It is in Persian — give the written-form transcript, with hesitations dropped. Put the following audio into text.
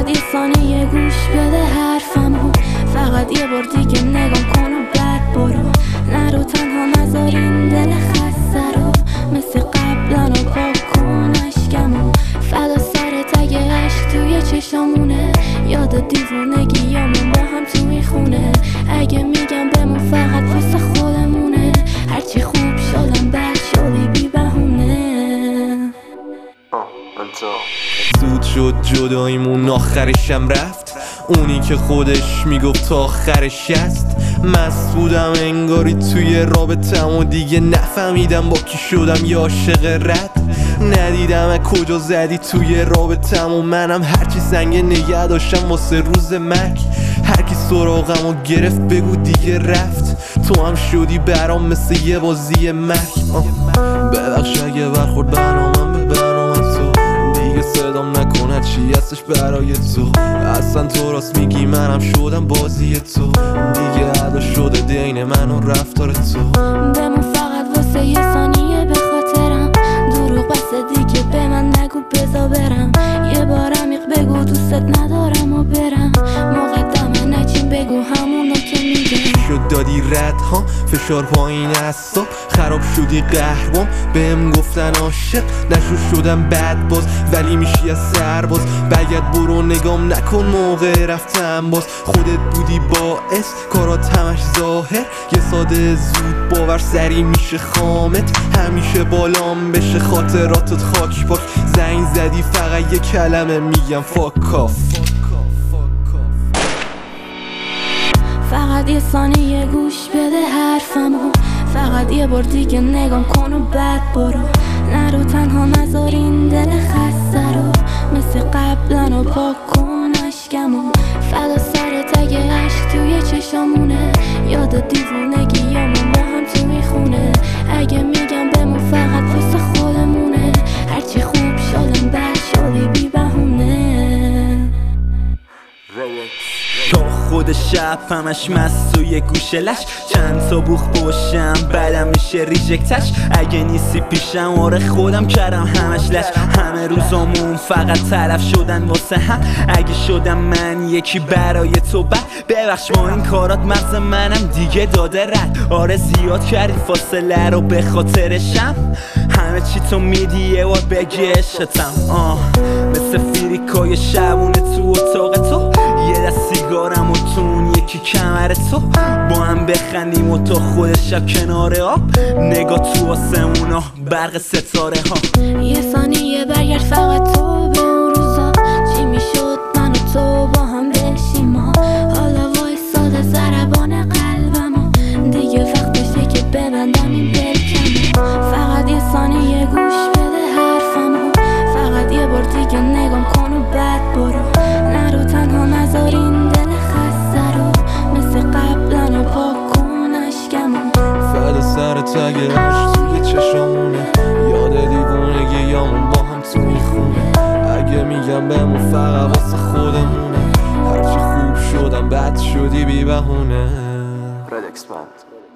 یه ثانیه گوش بده حرفمو، فقط یه بار دیگه نگام کن و بعد برو. نرو تنها نذار این دل خسته رو، مثل قبلا رو پاک کن اشکمو. فدا سرت اگه عشق توی چشامونه، یاد دیوونگیامون با هم توی خونه. اگه میگم بمون فقط واسه خودمونه، هرچی خوب شدم بد شدی بی بهونه. زود شد جداییمون آخرشم رفت، اونی که خودش میگفت تا آخرش هست. مست بودم انگاری توی رابطم و دیگه نفهمیدم با کی شدم یا عاشق رد. ندیدم کجا زدی توی رابطم و منم هرچی سنگ نگه داشتم واسه روز مرگ. هرکی سراغم و گرفت بگو دیگه رفت، تو هم شدی برام مثل یه بازی مرگ. ببخش اگه برخورد برنامم به برنامه تو، دیگه صدام نکنه چی هستش برای تو. اصلا تو راست میگی منم شدم بازی تو، دیگه ادا شده دین من و رفتار تو. بمون فقط واسه یه ثانیه به خاطرم، دروغ بسه دیگه به من نگو بزا برم. یه بار عمیق بگو دوست ندارم و برم، مقدمه نچین بگو همونو که میگم. شد دادی رد ها فشار پایین از صبح، خراب شدی قهرمان بهم گفتن عاشق. نشو شدم بد باز ولی میشی از سرباز، بگرد برو نگام نکن موقع رفتم باز. خودت بودی باعث کارات همش ظاهر، یه ساده زود باور سری میشه خامت. همیشه بالام بشه خاطراتت خاک پاک، زنگ زدی فقط یه کلمه میگم فاک آف. فقط یه ثانیه گوش بده حرفمو، فقط یه بار دیگه نگام کن و بعد برو. نرو تنها نذار این دل خسته رو، مثل قبلا رو پاک کن اشکمو. فدا سرت اگه عشق توی چشامونه، یاد دیوونگیامون با هم توی خونه. اگه میگم بمون فقط واسه خودمونه، هرچی خوب شدم بد شدی بی بهونه. تا خود شب همش مست و یه گوشلش، چند تا بوخ باشم بعدم میشه ریجکتش. اگه نیستی پیشم آره خودم کردم همش لش، همه روزامون فقط طرف شدن واسه هم. اگه شدم من یکی برای تو بد، ببخش با این کارات مغز منم دیگه داده رد. آره زیاد کردی فاصله رو به خاطرشم، همه چی تو میدی یه بار بگی عشقتم. مثل فریکای شبونه تو اتاق تو، یه دست سیگارم و تون یکی کمر تو، با هم بخندیم و تو خود شب کنار آب، نگاه تو آسمونا برق ستاره ها. یه ثانیه برگرد فقط تو به اون روزا، چی میشد من و تو با هم بشیم ما. حالا وایساده ضربان قلبمو، دیگه وقتشه که ببندم این بلکمو. فقط یه ثانیه گوش بده حرفمو، فقط یه بار دیگه نگام کن و بعد برو. نرو تنها نذار این دل خسته رو، مثل قبلا رو پاک کن اشکمو. فدا سرت اگه عشق توی چشامونه، یاد دیوونگیامون با هم توی خونه. اگه میگم بمون فقط واسه خودمونه، هرچی خوب شدم بد شدی بی بهونه.